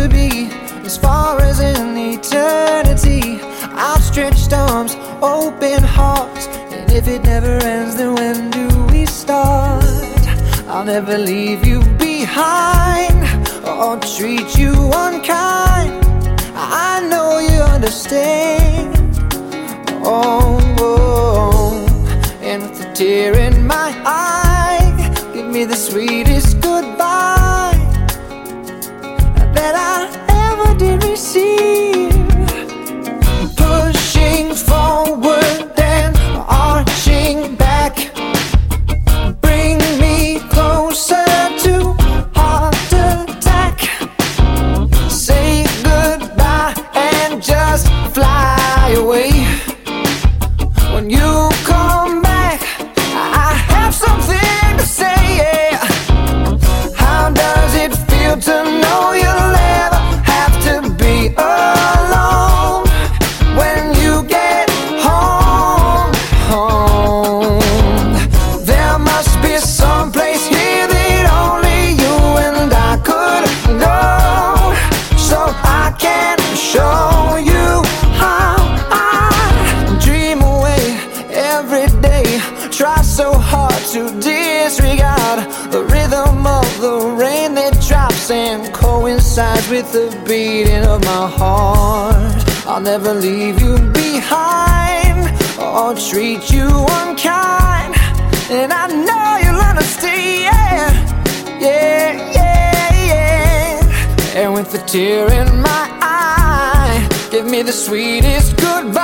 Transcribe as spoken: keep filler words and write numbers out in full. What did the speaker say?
to be as far as in eternity. Outstretched arms, open hearts, and if it never ends, then when do we start? I'll never leave you behind or treat you unkind. I know you understand. Oh, oh, and with a tear in my eye, give me the sweetest goodbye that I ever did receive. Pushing forward and arching back, bring me closer to heart attack. Say goodbye and just fly away. When you come back, I have something to say, yeah. How does it feel to know you'll never have to be alone when you get home, home? There must be some place here that only you and I could go, so I can show you how I dream away every day. Try so hard to disregard the rhythm of the rain that drops and coincides with the beating of my heart. I'll never leave you behind or treat you unkind, and I know you'll understand. Yeah, yeah, yeah. And with a tear in my eye, give me the sweetest goodbye